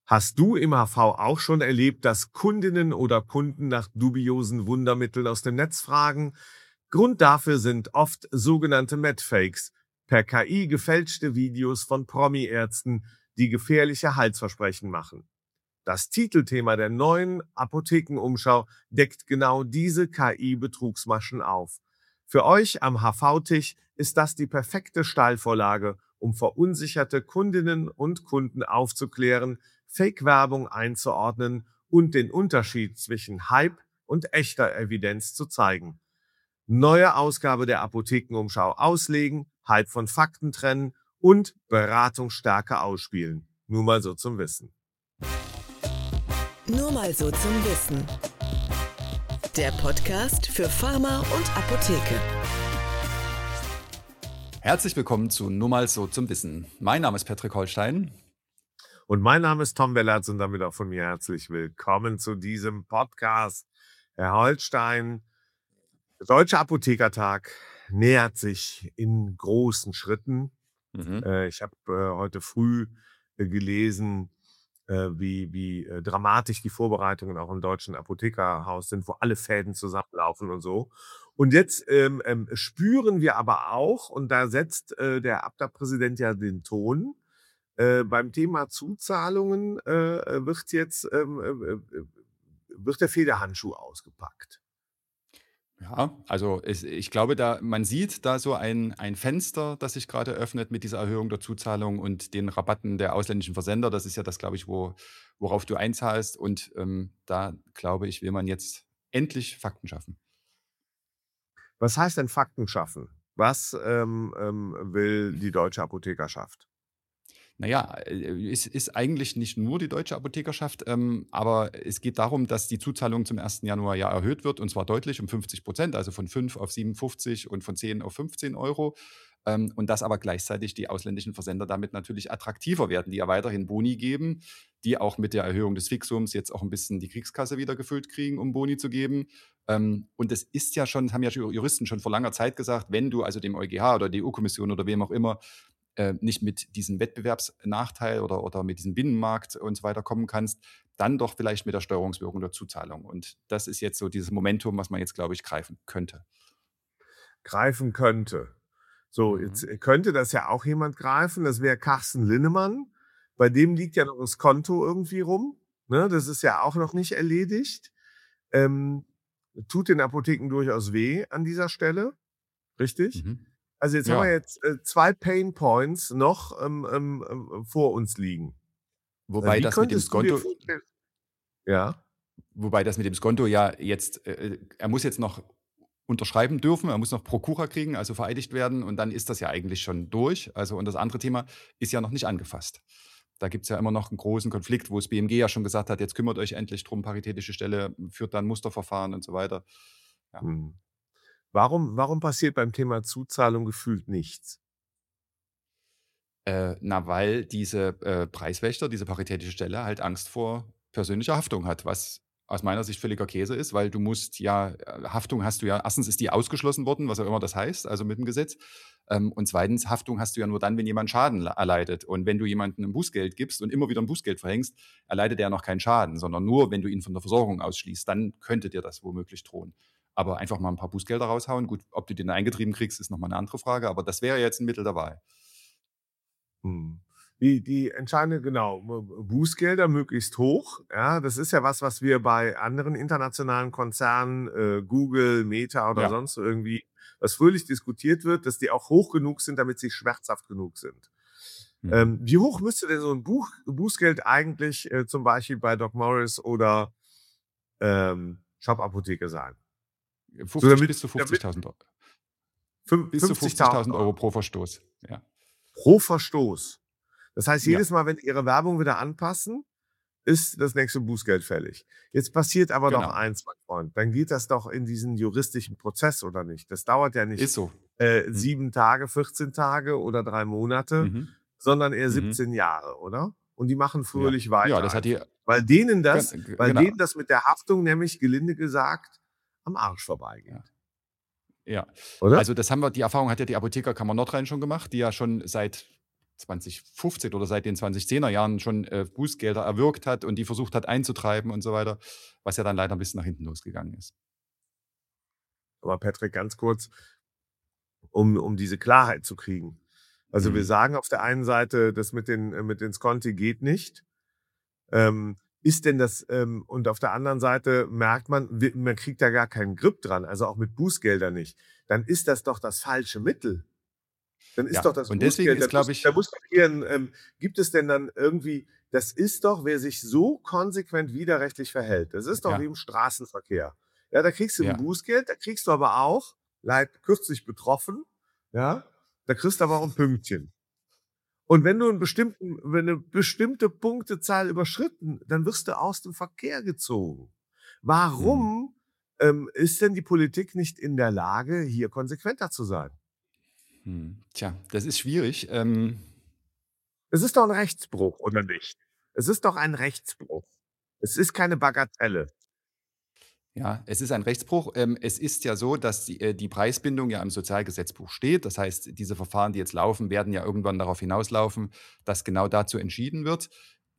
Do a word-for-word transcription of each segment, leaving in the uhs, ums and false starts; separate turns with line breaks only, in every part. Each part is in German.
Hast du im H V auch schon erlebt, dass Kundinnen oder Kunden nach dubiosen Wundermitteln aus dem Netz fragen? Grund dafür sind oft sogenannte Medfakes, per K I gefälschte Videos von Promi-Ärzten, die gefährliche Heilsversprechen machen. Das Titelthema der neuen Apothekenumschau deckt genau diese K I-Betrugsmaschen auf. Für euch am H V-Tisch ist das die perfekte Steilvorlage, um verunsicherte Kundinnen und Kunden aufzuklären, Fake-Werbung einzuordnen und den Unterschied zwischen Hype und echter Evidenz zu zeigen. Neue Ausgabe der Apothekenumschau auslegen, Hype von Fakten trennen und Beratungsstärke ausspielen. Nur mal so zum Wissen.
Nur mal so zum Wissen. Der Podcast für Pharma und Apotheke.
Herzlich willkommen zu Nur mal so zum Wissen. Mein Name ist Patrick Holstein.
Und mein Name ist Tom Wellertz und damit auch von mir herzlich willkommen zu diesem Podcast. Herr Holstein, der Deutsche Apothekertag nähert sich in großen Schritten.
Mhm.
Äh, ich habe äh, heute früh äh, gelesen, äh, wie, wie äh, dramatisch die Vorbereitungen auch im Deutschen Apothekerhaus sind, wo alle Fäden zusammenlaufen und so. Und jetzt ähm, ähm, spüren wir aber auch, und da setzt äh, der Abda-Präsident ja den Ton, äh, beim Thema Zuzahlungen äh, wird jetzt ähm, äh, wird der Federhandschuh ausgepackt.
Ja, also es, ich glaube, da man sieht da so ein, ein Fenster, das sich gerade öffnet mit dieser Erhöhung der Zuzahlung und den Rabatten der ausländischen Versender. Das ist ja das, glaube ich, wo, worauf du einzahlst. Und ähm, da, glaube ich, will man jetzt endlich Fakten schaffen.
Was heißt denn Fakten schaffen? Was ähm, ähm, will die Deutsche Apothekerschaft?
Naja, äh, es ist eigentlich nicht nur die Deutsche Apothekerschaft, ähm, aber es geht darum, dass die Zuzahlung zum ersten Januar ja erhöht wird, und zwar deutlich um fünfzig Prozent, also von fünf auf siebenundfünfzig und von zehn auf fünfzehn Euro. Ähm, und dass aber gleichzeitig die ausländischen Versender damit natürlich attraktiver werden, die ja weiterhin Boni geben, die auch mit der Erhöhung des Fixums jetzt auch ein bisschen die Kriegskasse wieder gefüllt kriegen, um Boni zu geben. Ähm, und es ist ja schon, haben ja Juristen schon vor langer Zeit gesagt, wenn du also dem EuGH oder der E U-Kommission oder wem auch immer äh, nicht mit diesem Wettbewerbsnachteil oder, oder mit diesem Binnenmarkt und so weiter kommen kannst, dann doch vielleicht mit der Steuerungswirkung der Zuzahlung. Und das ist jetzt so dieses Momentum, was man jetzt, glaube ich, greifen könnte.
Greifen könnte. So,
Mhm.
jetzt könnte das ja auch jemand greifen. Das wäre Carsten Linnemann. Bei dem liegt ja noch das Konto irgendwie rum. Ne, das ist ja auch noch nicht erledigt. Ähm, tut den Apotheken durchaus weh an dieser Stelle. Richtig?
Mhm.
Also jetzt haben wir
Ja,
jetzt äh, zwei Pain Points noch ähm, ähm, ähm, vor uns liegen. Äh,
wobei
wie
das mit dem
könntest du dir
Skonto,
vorstellen? Ja.
wobei das mit dem Skonto ja jetzt, äh, er muss jetzt noch unterschreiben dürfen, er muss noch Prokura kriegen, also vereidigt werden, und dann ist das ja eigentlich schon durch. Also, und das andere Thema ist ja noch nicht angefasst. Da gibt es ja immer noch einen großen Konflikt, wo das B M G ja schon gesagt hat, jetzt kümmert euch endlich drum, paritätische Stelle, führt dann Musterverfahren und so weiter. Ja.
Hm. Warum, warum passiert beim Thema Zuzahlung gefühlt nichts?
Äh, na, weil diese äh, Preiswächter, diese paritätische Stelle halt Angst vor persönlicher Haftung hat, was aus meiner Sicht völliger Käse ist, weil du musst ja, äh, Haftung hast du ja, erstens ist die ausgeschlossen worden, was auch immer das heißt, also mit dem Gesetz. Ähm, und zweitens, Haftung hast du ja nur dann, wenn jemand Schaden le- erleidet. Und wenn du jemandem ein Bußgeld gibst und immer wieder ein Bußgeld verhängst, erleidet er noch keinen Schaden, sondern nur, wenn du ihn von der Versorgung ausschließt, dann könnte dir das womöglich drohen. Aber einfach mal ein paar Bußgelder raushauen, gut, ob du den eingetrieben kriegst, ist nochmal eine andere Frage, aber das wäre jetzt ein Mittel der Wahl.
Hm. Die, die entscheidende, genau, Bußgelder möglichst hoch. Ja, das ist ja was, was wir bei anderen internationalen Konzernen, äh, Google, Meta oder
Ja.
sonst irgendwie, was fröhlich diskutiert wird, dass die auch hoch genug sind, damit sie schmerzhaft genug sind.
Mhm.
Ähm, wie hoch müsste denn so ein Buch, Bußgeld eigentlich äh, zum Beispiel bei Doc Morris oder ähm, Shop-Apotheke sein? So
fünfzig
damit,
bis zu
damit
fünfzigtausend Euro.
fün-
Bis zu
fünfzigtausend
fünfzigtausend Euro
Euro
pro Verstoß. Ja.
pro Verstoß. Das heißt,
Ja,
jedes Mal, wenn ihre Werbung wieder anpassen, ist das nächste Bußgeld fällig. Jetzt passiert aber doch
genau.
eins, mein Freund, dann geht das doch in diesen juristischen Prozess, oder nicht? Das dauert ja nicht
Ist so.
äh,
Mhm.
sieben Tage, vierzehn Tage oder drei Monate,
Mhm.
sondern eher
Mhm.
siebzehn Jahre, oder? Und die machen
Ja.
fröhlich
Ja,
weiter
das hat die,
einfach. Weil denen
gen-
das,
g-
weil
genau.
denen das mit der Haftung nämlich gelinde gesagt am Arsch vorbeigeht.
Ja. Ja.
Oder?
Also das haben wir, die Erfahrung hat ja die Apothekerkammer Nordrhein schon gemacht, die ja schon seit zwanzig fünfzehn oder seit den zwanzig zehner Jahren schon äh, Bußgelder erwirkt hat und die versucht hat einzutreiben und so weiter, was ja dann leider ein bisschen nach hinten losgegangen ist.
Aber Patrick, ganz kurz, um, um diese Klarheit zu kriegen. Also wir
Mhm.
sagen auf der einen Seite, das mit den, äh, mit den Sconti geht nicht. Ähm, ist denn das, ähm, und auf der anderen Seite merkt man, wi- man kriegt da gar keinen Grip dran, also auch mit Bußgeldern nicht. Dann ist das doch das falsche Mittel. Dann ist
Ja,
doch das
und deswegen
Bußgeld, da
ist,
muss,
glaube
da
ich,
muss doch hier ein, ähm, gibt es denn dann irgendwie, das ist doch, wer sich so konsequent widerrechtlich verhält, das ist doch wie
ja,
im Straßenverkehr. Ja, da kriegst du ein
ja,
Bußgeld, da kriegst du aber auch, leid kürzlich betroffen, ja, da kriegst du aber auch ein Pünktchen. Und wenn du einen bestimmten, wenn eine bestimmte Punktezahl überschritten, dann wirst du aus dem Verkehr gezogen.
mhm.
Warum ähm, ist denn die Politik nicht in der Lage, hier konsequenter zu sein?
Hm. Tja, das ist schwierig. Ähm,
Es ist doch ein Rechtsbruch, oder nicht? Es ist doch ein Rechtsbruch. Es ist keine Bagatelle.
Ja, es ist ein Rechtsbruch. Ähm, es ist ja so, dass die, äh, die Preisbindung ja im Sozialgesetzbuch steht. Das heißt, diese Verfahren, die jetzt laufen, werden ja irgendwann darauf hinauslaufen, dass genau dazu entschieden wird.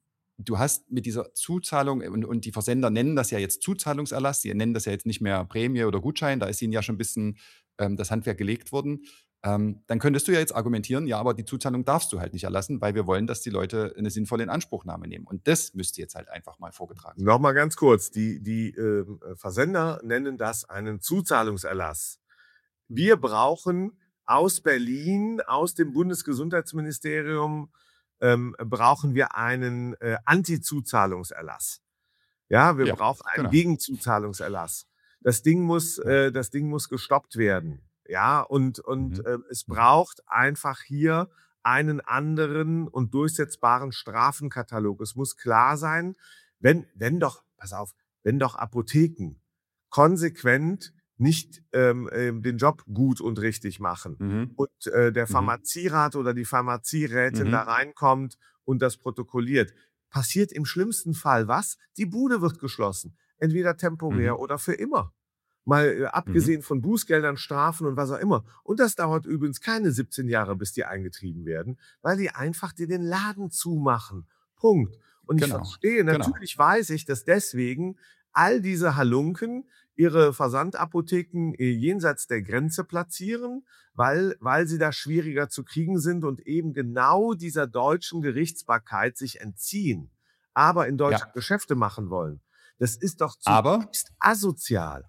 Du hast mit dieser Zuzahlung, und, und die Versender nennen das ja jetzt Zuzahlungserlass, die nennen das ja jetzt nicht mehr Prämie oder Gutschein, da ist ihnen ja schon ein bisschen ähm, das Handwerk gelegt worden. Ähm, dann könntest du ja jetzt argumentieren, ja, aber die Zuzahlung darfst du halt nicht erlassen, weil wir wollen, dass die Leute eine sinnvolle Inanspruchnahme nehmen. Und das müsste jetzt halt einfach mal vorgetragen werden.
Noch mal ganz kurz, die die, ähm, Versender nennen das einen Zuzahlungserlass. Wir brauchen aus Berlin, aus dem Bundesgesundheitsministerium, ähm, brauchen wir einen, äh, Antizuzahlungserlass. Ja, wir
Ja,
brauchen einen
genau.
Gegenzuzahlungserlass. Das Ding muss,
Ja.
äh, das Ding muss gestoppt werden. Ja, und, und
Mhm.
äh, es
Mhm.
braucht einfach hier einen anderen und durchsetzbaren Strafenkatalog. Es muss klar sein, wenn, wenn doch, pass auf, wenn doch Apotheken konsequent nicht ähm, ähm, den Job gut und richtig machen
Mhm.
und äh, der
Mhm.
Pharmazierat oder die Pharmazierätin da
Mhm.
reinkommt und das protokolliert, passiert im schlimmsten Fall was? Die Bude wird geschlossen. Entweder temporär
Mhm.
oder für immer. Mal äh,
Mhm.
abgesehen von Bußgeldern, Strafen und was auch immer. Und das dauert übrigens keine siebzehn Jahre, bis die eingetrieben werden, weil die einfach dir den Laden zumachen. Punkt. Und ich
Genau.
verstehe,
Genau.
natürlich weiß ich, dass deswegen all diese Halunken ihre Versandapotheken äh, jenseits der Grenze platzieren, weil, weil sie da schwieriger zu kriegen sind und eben genau dieser deutschen Gerichtsbarkeit sich entziehen, aber in Deutschland
Ja.
Geschäfte machen wollen. Das ist doch
Aber
zutiefst asozial.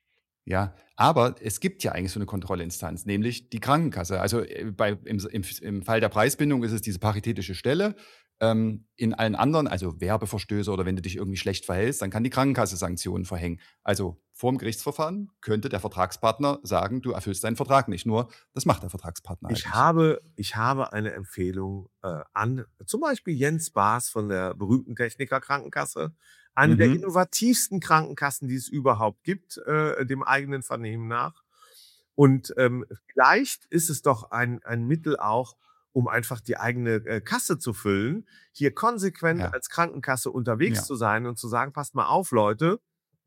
Ja, aber es gibt ja eigentlich so eine Kontrollinstanz, nämlich die Krankenkasse. Also, äh, bei im im im Fall der Preisbindung ist es diese paritätische Stelle. Ähm, in allen anderen, also Werbeverstöße oder wenn du dich irgendwie schlecht verhältst, dann kann die Krankenkasse Sanktionen verhängen. Also, vorm Gerichtsverfahren könnte der Vertragspartner sagen: „Du erfüllst deinen Vertrag nicht.“ Nur, das macht der Vertragspartner halt
Ich
nicht.
habe ich habe eine Empfehlung, äh, an zum Beispiel Jens Baas von der berühmten Techniker Krankenkasse, eine der
Mhm.
innovativsten Krankenkassen, die es überhaupt gibt, äh, dem eigenen Vernehmen nach. Und, ähm, vielleicht ist es doch ein ein Mittel auch, um einfach die eigene, äh, Kasse zu füllen, hier konsequent
Ja.
als Krankenkasse unterwegs
Ja.
zu sein und zu sagen: „Passt mal auf, Leute,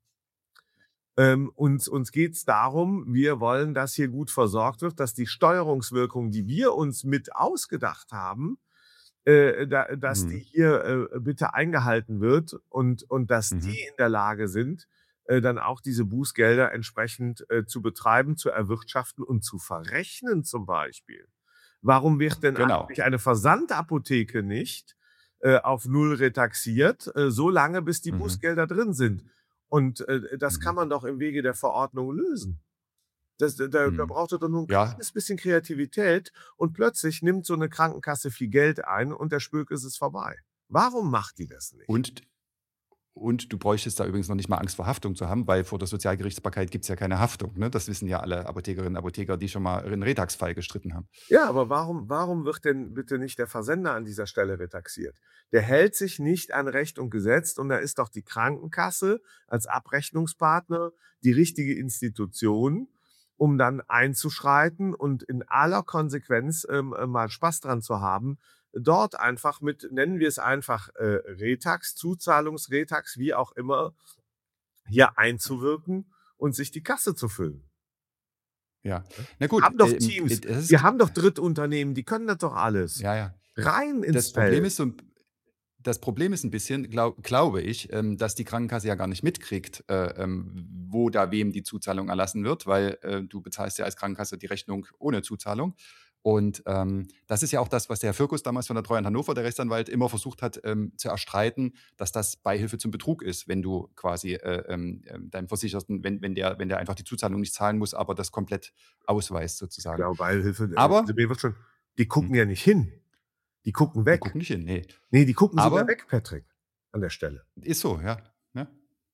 ähm, uns uns geht's darum, wir wollen, dass hier gut versorgt wird, dass die Steuerungswirkung, die wir uns mit ausgedacht haben, äh, da dass die
Mhm.
hier, äh, bitte eingehalten wird und und dass die
Mhm.
in der Lage sind, äh, dann auch diese Bußgelder entsprechend, äh, zu betreiben, zu erwirtschaften und zu verrechnen zum Beispiel. Warum wird denn
Genau.
eigentlich eine Versandapotheke nicht, äh, auf null retaxiert, äh, so lange, bis die
Mhm.
Bußgelder drin sind? Und, äh, das kann
Mhm.
man doch im Wege der Verordnung lösen. Das da da
Mhm.
braucht ihr doch nur 'n
Ja,
kleines bisschen Kreativität und plötzlich nimmt so 'ne Krankenkasse viel Geld ein und der Spuk ist vorbei. Warum macht die das nicht?
und Und du bräuchtest da übrigens noch nicht mal Angst vor Haftung zu haben, weil vor der Sozialgerichtsbarkeit gibt es ja keine Haftung, ne? Das wissen ja alle Apothekerinnen und Apotheker, die schon mal 'n Retax-Fall gestritten haben.
Ja, aber warum warum wird denn bitte nicht der Versender an dieser Stelle retaxiert? Der hält sich nicht an Recht und Gesetz und da ist doch die Krankenkasse als Abrechnungspartner die richtige Institution, um dann einzuschreiten und in aller Konsequenz, ähm, äh, mal Spaß dran zu haben, dort einfach mit, nennen wir es einfach, äh, Retax, Zuzahlungsretax, wie auch immer, hier einzuwirken und sich die Kasse zu füllen.
Ja.
Ne?
Na
Wir
gut,
haben doch
ähm, äh,
Teams,
das
wir
ist
haben doch Drittunternehmen, die können das doch alles.
ja, ja.
Rein ins
Das Problem
Feld.
ist so 'n das Problem ist ein bisschen, glau glaube ich, ähm, dass die Krankenkasse ja gar nicht mitkriegt, äh, ähm, wo da wem die Zuzahlung erlassen wird, weil, äh, du bezahlst ja als Krankenkasse die Rechnung ohne Zuzahlung. Und, ähm, das ist ja auch das, was der Herr Firkus damals von der Treuhand Hannover, der Rechtsanwalt, immer versucht hat, ähm, zu erstreiten, dass das Beihilfe zum Betrug ist, wenn du quasi, äh, ähm, ähm, deinem Versicherten wenn wenn der wenn der einfach die Zuzahlung nicht zahlen muss, aber das komplett ausweist sozusagen.
Genau, Beihilfe, äh,
Aber
mir wird schon die
hm,
gucken ja nicht hin. Die gucken
die
weg.
gucken nicht hin, ne.
Ne, die gucken sogar
Aber
weg, Patrick, an der Stelle.
ist so, ja, ne?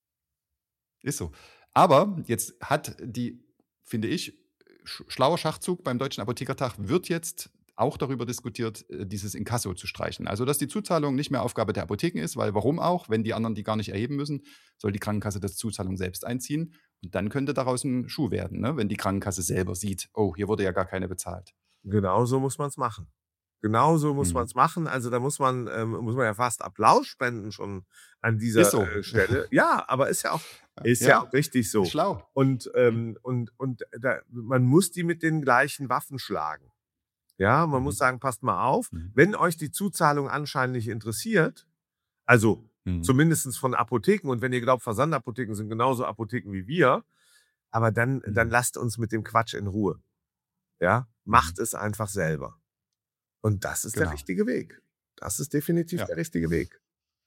Ist so. Aber jetzt hat die, finde ich, sch schlauer Schachzug beim Deutschen Apothekertag wird jetzt auch darüber diskutiert, äh, dieses Inkasso zu streichen. Also, dass die Zuzahlung nicht mehr Aufgabe der Apotheken ist, weil warum auch? Wenn die anderen die gar nicht erheben müssen, soll die Krankenkasse das Zuzahlung selbst einziehen. Und dann könnte daraus ein Schuh werden, ne, wenn die Krankenkasse selber sieht: „Oh, hier wurde ja gar keine bezahlt.“
Genau so muss man's machen. Genau so muss
Mhm.
man's machen. Also, da muss man ähm, muss man ja fast Applaus spenden schon an
Ist
dieser,
so.
äh, Stelle. Ja, aber ist ja auch ist ja
Ja,
auch richtig
ist
so.
schlau.
Und,
Mhm.
ähm, und und da man muss die mit den gleichen Waffen schlagen. Ja, man muss
Mhm.
sagen: „Passt mal auf,
Mhm.
wenn euch die Zuzahlung anscheinend nicht interessiert, also
Mhm.
zumindestens von Apotheken und wenn ihr glaubt, Versandapotheken sind genauso Apotheken wie wir, aber dann dann
Mhm.
lasst uns mit dem Quatsch in Ruhe. Ja?
Mhm.
Macht es einfach selber.“ Und das ist der
Genau.
richtige Weg. Das ist definitiv
Ja.
der richtige Weg.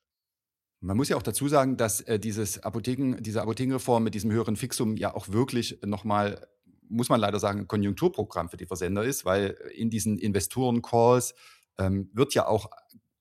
Man muss ja auch dazu sagen, dass, äh, dieses Apotheken diese Apothekenreform mit diesem höheren Fixum ja auch wirklich noch mal, muss man leider sagen, 'n Konjunkturprogramm für die Versender ist, weil in diesen Investoren-Calls, ähm, wird ja auch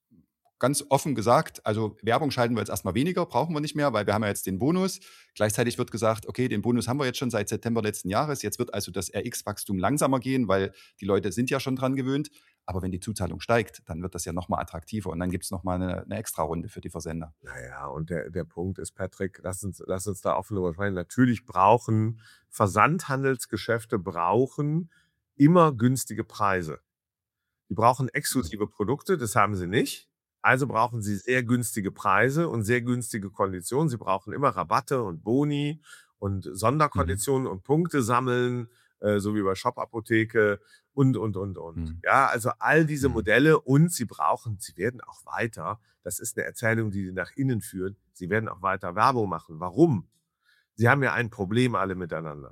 ganz offen gesagt, also Werbung schalten wir jetzt erstmal weniger, brauchen wir nicht mehr, weil wir haben ja jetzt den Bonus. Gleichzeitig wird gesagt, okay, den Bonus haben wir jetzt schon seit September letzten Jahres. Jetzt wird also das R X-Wachstum langsamer gehen, weil die Leute sind ja schon dran gewöhnt. Aber wenn die Zuzahlung steigt, dann wird das ja noch mal attraktiver und dann gibt's noch mal 'ne 'ne Extrarunde für die Versender.
Na ja, und der der Punkt ist, Patrick, lass uns lass uns da offen drüber sprechen. Natürlich brauchen Versandhandelsgeschäfte brauchen immer günstige Preise. Die brauchen exklusive Produkte, das haben sie nicht. Also brauchen sie sehr günstige Preise und sehr günstige Konditionen. Sie brauchen immer Rabatte und Boni und
Mhm.
Sonderkonditionen und Punkte sammeln, äh, so wie bei Shop Apotheke und, und, und, und.
Mhm.
Ja, also all diese
Mhm.
Modelle und sie brauchen sie werden auch weiter, das ist eine Erzählung, die sie nach innen führen, sie werden auch weiter Werbung machen. Warum? Sie haben ja ein Problem alle miteinander.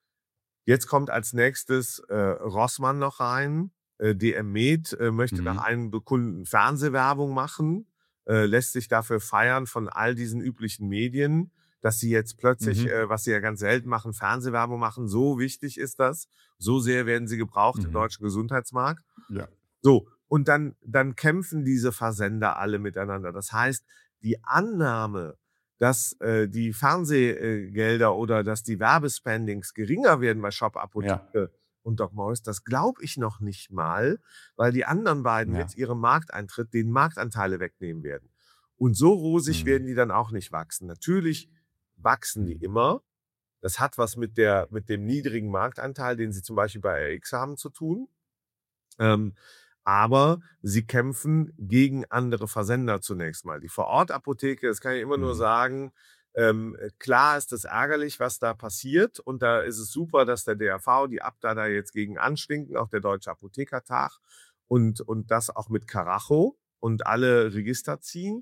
Jetzt kommt als Nächstes, äh, Rossmann noch rein. Äh, D M Med, äh, möchte nach
Mhm.
einem be Kunden Fernsehwerbung machen, äh, lässt sich dafür feiern von all diesen üblichen Medien, dass sie jetzt plötzlich,
Mhm.
äh, was sie ja ganz selten machen, Fernsehwerbung machen. So wichtig ist das. So sehr werden sie gebraucht im
Mhm.
deutschen Gesundheitsmarkt.
Ja.
So, und dann dann kämpfen diese Versender alle miteinander. Das heißt, die Annahme, dass, äh, die Fernsehgelder oder dass die Werbespendings geringer werden bei Shop
Ja.
Apotheke und Doc Morris, das glaube ich noch nicht mal, weil die anderen beiden
Ja.
mit ihrem Markteintritt den Marktanteile wegnehmen werden. Und so rosig
Mhm.
werden die dann auch nicht wachsen. Natürlich wachsen die
Mhm.
immer. Das hat was mit der mit dem niedrigen Marktanteil, den sie zum Beispiel bei R X haben, zu tun. Ähm, aber sie kämpfen gegen andere Versender zunächst mal. Die Vorortapotheke, das kann ich immer nur
Mhm.
sagen, ähm, äh, klar ist das ärgerlich, was da passiert. Und da ist es super, dass der D A V, die Abda da jetzt gegen anstinken, auch der Deutsche Apothekertag und, und das auch mit Karacho und alle Register ziehen.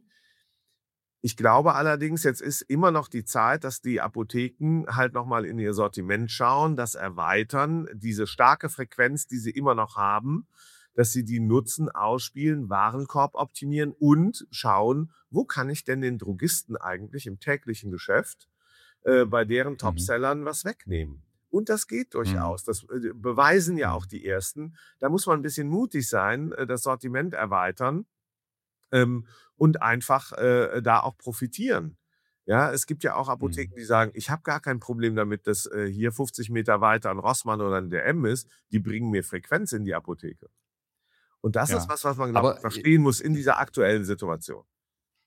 Ich glaube allerdings, jetzt ist immer noch die Zeit, dass die Apotheken halt noch mal in ihr Sortiment schauen, das erweitern, diese starke Frequenz, die sie immer noch haben, dass sie die nutzen, ausspielen, Warenkorb optimieren und schauen, wo kann ich denn den Drogisten eigentlich im täglichen Geschäft, äh, bei deren
Mhm.
Topsellern was wegnehmen. Und das geht
Mhm.
durchaus. Das, äh, beweisen ja auch
Mhm.
die Ersten. Da muss man ein bisschen mutig sein, äh, das Sortiment erweitern ähm, und einfach, äh, da auch profitieren. Ja, es gibt ja auch
Mhm.
Apotheken, die sagen: „Ich habe gar kein Problem damit, dass, äh, hier fünfzig Meter weiter 'n Rossmann oder 'n D M ist. Die bringen mir Frequenz in die Apotheke.“ Und das ist
Ja.
was, was man, glaube ich,
Aber, äh
verstehen muss in dieser aktuellen Situation.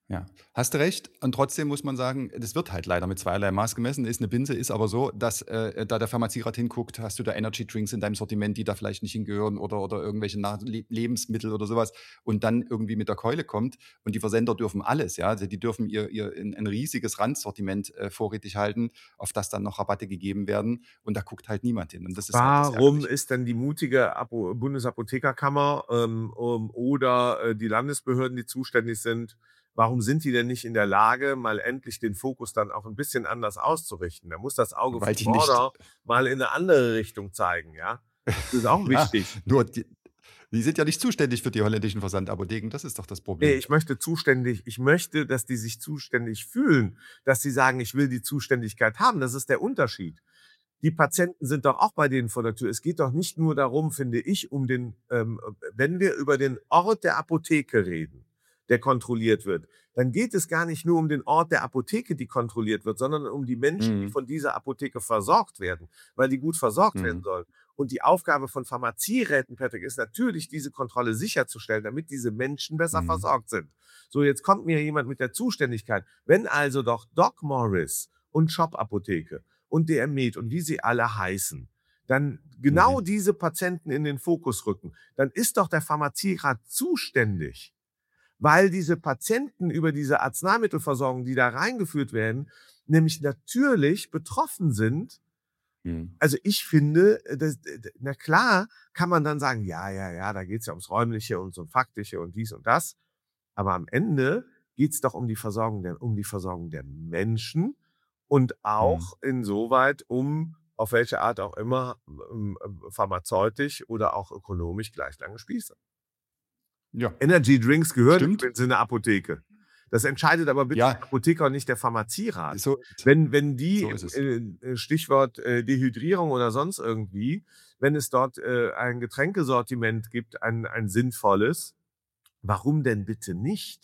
Ja, hast du recht. Und trotzdem muss man sagen, das wird halt leider mit zweierlei Maß gemessen. Ist eine Binse, ist aber so, dass äh, da der Pharmazierat hinguckt, hast du da Energy Drinks in deinem Sortiment, die da vielleicht nicht hingehören oder, oder irgendwelche Na Le Lebensmittel oder sowas und dann irgendwie mit der Keule kommt. Und die Versender dürfen alles, ja. Also die dürfen ihr, ihr ein, ein riesiges Randsortiment äh, vorrätig halten, auf das dann noch Rabatte gegeben werden. Und da guckt halt niemand hin. Und das ist halt das
Warum
Ärgerliche.
ist denn die mutige Apo Bundesapothekerkammer, ähm, um, oder äh, die Landesbehörden, die zuständig sind, warum sind die denn nicht in der Lage, mal endlich den Fokus dann auch ein bisschen anders auszurichten? Da muss das Auge
Weil
vom
die nicht,
Border mal in eine andere Richtung zeigen, ja? Das ist auch
ja,
wichtig.
nur die, die sind ja nicht zuständig für die holländischen Versandapotheken. Das ist doch das
Ne,
Problem.
ich möchte zuständig ich möchte, dass die sich zuständig fühlen, dass sie sagen: „Ich will die Zuständigkeit haben." Das ist der Unterschied. Die Patienten sind doch auch bei denen vor der Tür. Es geht doch nicht nur darum, finde ich, um den, ähm, wenn wir über den Ort der Apotheke reden, der kontrolliert wird, dann geht es gar nicht nur um den Ort der Apotheke, die kontrolliert wird, sondern um die Menschen, die
Mhm.
von dieser Apotheke versorgt werden, weil die gut versorgt werden
Mhm.
sollen. Und die Aufgabe von Pharmazieräten, Patrick, ist natürlich, diese Kontrolle sicherzustellen, damit diese Menschen besser
Mhm.
versorgt sind. So, jetzt kommt mir jemand mit der Zuständigkeit. Wenn also doch Doc Morris und Shop Apotheke und D R Med und wie sie alle heißen, dann genau
Mhm.
diese Patienten in den Fokus rücken, dann ist doch der Pharmazierat zuständig, weil diese Patienten über diese Arzneimittelversorgung, die da reingeführt werden, nämlich natürlich betroffen sind.
Mhm.
Also, ich finde, äh, das d d na klar kann man dann sagen: „Ja, ja, ja, da geht's ja ums Räumliche und so Faktische und dies und das." Aber am Ende geht's doch um die Versorgung der um die Versorgung der Menschen und
Mhm.
auch insoweit um, auf welche Art auch immer, ähm, ähm, pharmazeutisch oder auch ökonomisch gleich lange Spieße.
Ja,
Energy Drinks gehören
stimmt.
übrigens in 'ne Apotheke. Das entscheidet aber bitte
Ja,
der Apotheker und nicht der Pharmazierat.
so
Wenn wenn die
so ist
im
es.
äh, äh, Stichwort, äh, Dehydrierung oder sonst irgendwie, wenn es dort, äh, ein Getränkesortiment gibt, ein ein sinnvolles, warum denn bitte nicht?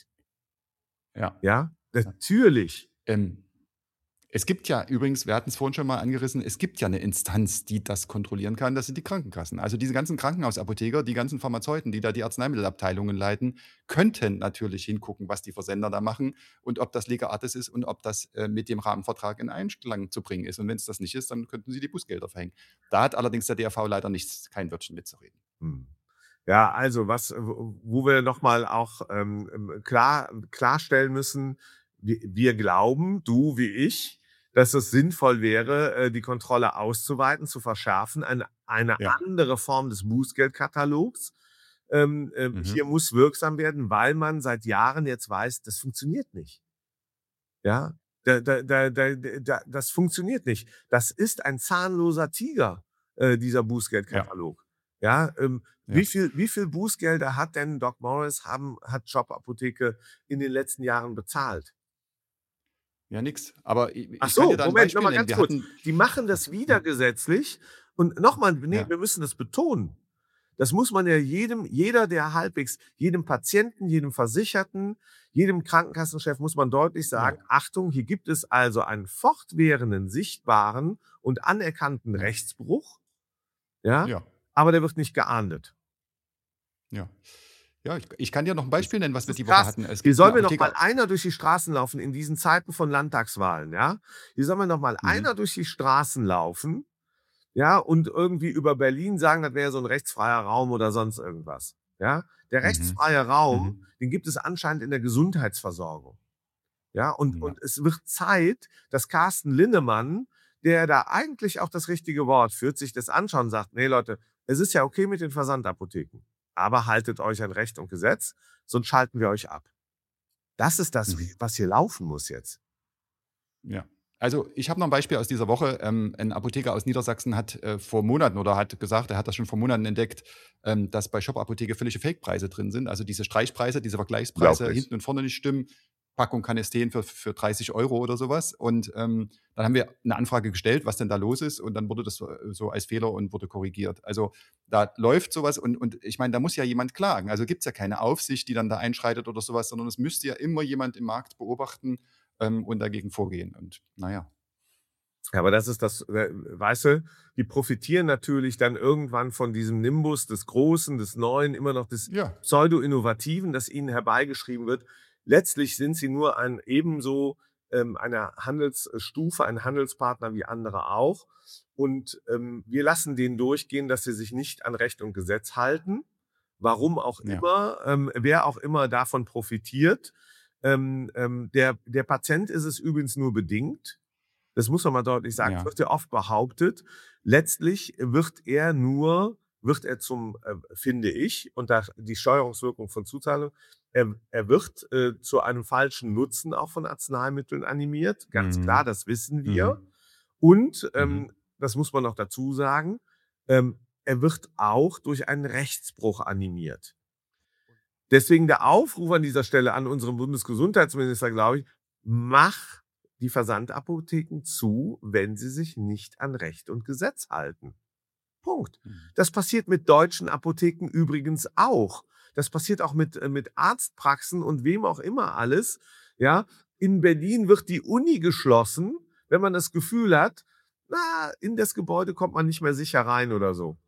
Ja.
Ja,
Ja.
natürlich.
Ähm, es gibt ja übrigens, wir hatten es vorhin schon mal angerissen, es gibt ja eine Instanz, die das kontrollieren kann, das sind die Krankenkassen. Also, diese ganzen Krankenhausapotheker, die ganzen Pharmazeuten, die da die Arzneimittelabteilungen leiten, könnten natürlich hingucken, was die Versender da machen und ob das Lege artis ist und ob das, äh, mit dem Rahmenvertrag in Einklang zu bringen ist. Und wenn es das nicht ist, dann könnten sie die Bußgelder verhängen. Da hat allerdings der D R V leider nichts kein Wörtchen mitzureden.
Mhm. Ja, also was, w wo wir noch mal auch, ähm, ähm, klar klarstellen müssen, wir wir glauben, du wie ich, dass es sinnvoll wäre, äh, die Kontrolle auszuweiten, zu verschärfen, eine eine
Ja.
andere Form des Bußgeldkatalogs. Ähm, ähm,
Mhm.
hier muss wirksam werden, weil man seit Jahren jetzt weiß, das funktioniert nicht. Ja, da da da da da das funktioniert nicht. Das ist ein zahnloser Tiger, äh, dieser
Ja.
Bußgeldkatalog. Ja, ähm, wie
Ja.
viel wie viel Bußgelder hat denn Doc Morris haben hat Shop Apotheke in den letzten Jahren bezahlt?
Ja, nix. Aber i
Ach
ich kann dir
so,
da 'n
Moment, noch
Beispiel
mal
nennen.
ganz
Wir
kurz.
hatten
Die machen das wieder
ja,
gesetzlich und noch mal, ne,
ja,
wir müssen das betonen. Das muss man ja jedem jeder, der halbwegs jedem Patienten, jedem Versicherten, jedem Krankenkassenchef muss man deutlich
ja,
sagen: „Achtung, hier gibt es also einen fortwährenden, sichtbaren und anerkannten
ja,
Rechtsbruch, ja,
ja,
aber der wird nicht geahndet."
ja. Ja, ich ich kann dir noch 'n
Das
Beispiel nennen, was
das
wir
ist
die Woche
krass.
hatten. Es
Hier
gibt 'n
soll mir noch mal
Apotheker
einer durch die Straßen laufen in diesen Zeiten von Landtagswahlen, ja? Hier soll mir noch mal
mhm,
einer durch die Straßen laufen, ja, und irgendwie über Berlin sagen, das wäre so 'n rechtsfreier Raum oder sonst irgendwas, ja? Der
mhm,
rechtsfreie Raum,
mhm,
den gibt es anscheinend in der Gesundheitsversorgung, ja? Und
ja,
und es wird Zeit, dass Carsten Linnemann, der da eigentlich auch das richtige Wort führt, sich das anschaut und sagt: „Ne, Leute, es ist ja okay mit den Versandapotheken, aber haltet euch an Recht und Gesetz, sonst schalten wir euch ab." Das ist das,
mhm,
was hier laufen muss jetzt.
ja. Also, ich habe noch 'n Beispiel aus dieser Woche. Ähm, 'n Apotheker aus Niedersachsen hat, äh, vor Monaten oder hat gesagt, er hat das schon vor Monaten entdeckt, ähm, dass bei Shop Apotheke völlige Fakepreise drin sind. Also, diese Streichpreise, diese Vergleichspreise
Unglaublich.
hinten und vorne nicht stimmen. Packung Canesten für für dreißig Euro oder so was. Und, ähm, dann haben wir 'ne Anfrage gestellt, was denn da los ist, und dann wurde das so äh, so als Fehler und wurde korrigiert. Also, da läuft so was und und ich meine, da muss ja jemand klagen. Also, gibt's ja keine Aufsicht, die dann da einschreitet oder so was, sondern es müsste ja immer jemand im Markt beobachten, ähm, und dagegen vorgehen. Und na ja.
Ja, aber das ist das, äh, weißt du, die profitieren natürlich dann irgendwann von diesem Nimbus des Großen, des Neuen, immer noch des
Ja,
Pseudo-Innovativen, das ihnen herbeigeschrieben wird. letztlich sind sie nur ein ebenso ähm, eine Handelsstufe, ein Handelspartner wie andere auch. Und ähm, wir lassen denen durchgehen, dass sie sich nicht an Recht und Gesetz halten. Warum auch
Ja.
immer, ähm, wer auch immer davon profitiert. Ähm, ähm, der, der Patient ist es übrigens nur bedingt. Das muss man mal deutlich sagen. Es
Ja.
wird ja oft behauptet, letztlich wird er nur, wird er zum, äh, finde ich, und da die Steuerungswirkung von Zuzahlung, er, er wird äh, zu einem falschen Nutzen auch von Arzneimitteln animiert. Ganz klar,
Mhm.
das wissen wir.
Mhm.
Und, ähm,
Mhm.
das muss man noch dazu sagen, ähm, er wird auch durch einen Rechtsbruch animiert. Deswegen der Aufruf an dieser Stelle an unseren Bundesgesundheitsminister, glaube ich, mach die Versandapotheken zu, wenn sie sich nicht an Recht und Gesetz halten. Punkt.
Mhm.
Das passiert mit deutschen Apotheken übrigens auch. Das passiert auch mit, äh, mit Arztpraxen und wem auch immer alles. Ja, in Berlin wird die Uni geschlossen, wenn man das Gefühl hat, na, in das Gebäude kommt man nicht mehr sicher rein oder so.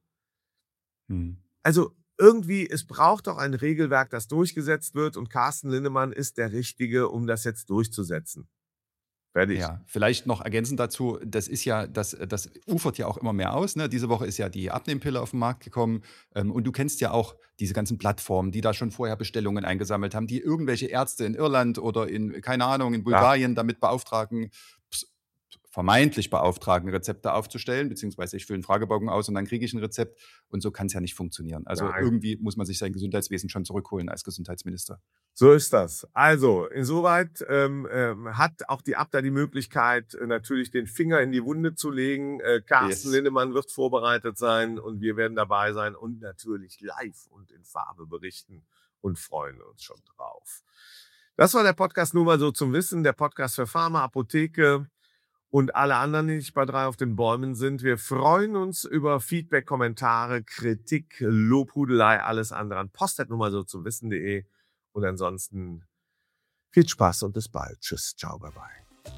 Mhm.
Also irgendwie, es braucht doch ein Regelwerk, das durchgesetzt wird und Carsten Linnemann ist der Richtige, um das jetzt durchzusetzen. Fertig.
Ja, vielleicht noch ergänzend dazu, das ist ja, das, das ufert ja auch immer mehr aus. Ne? Diese Woche ist ja die Abnehmpille auf den Markt gekommen. Ähm, und du kennst ja auch diese ganzen Plattformen, die da schon vorher Bestellungen eingesammelt haben, die irgendwelche Ärzte in Irland oder in, keine Ahnung, in Bulgarien damit beauftragen, ps- vermeintlich beauftragen, Rezepte aufzustellen, beziehungsweise ich fülle einen Fragebogen aus und dann kriege ich ein Rezept. Und so kann es ja nicht funktionieren. Also
Nein.
irgendwie muss man sich sein Gesundheitswesen schon zurückholen als Gesundheitsminister.
So ist das. Also, insoweit ähm, ähm, hat auch die Abda die Möglichkeit, äh, natürlich den Finger in die Wunde zu legen. Äh, Carsten
Yes.
Linnemann wird vorbereitet sein und wir werden dabei sein und natürlich live und in Farbe berichten und freuen uns schon drauf. Das war der Podcast nur mal so zum Wissen, der Podcast für Pharma, Apotheke und alle anderen, die nicht bei drei auf den Bäumen sind. Wir freuen uns über Feedback, Kommentare, Kritik, Lobhudelei, alles andere an post at nur mal so zum wissen punkt de. Und ansonsten viel Spaß und bis bald. Tschüss, ciao, bye bye.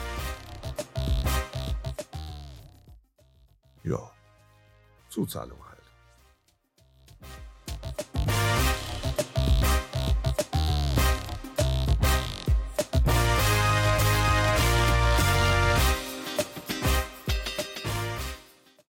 Ja, Zuzahlung.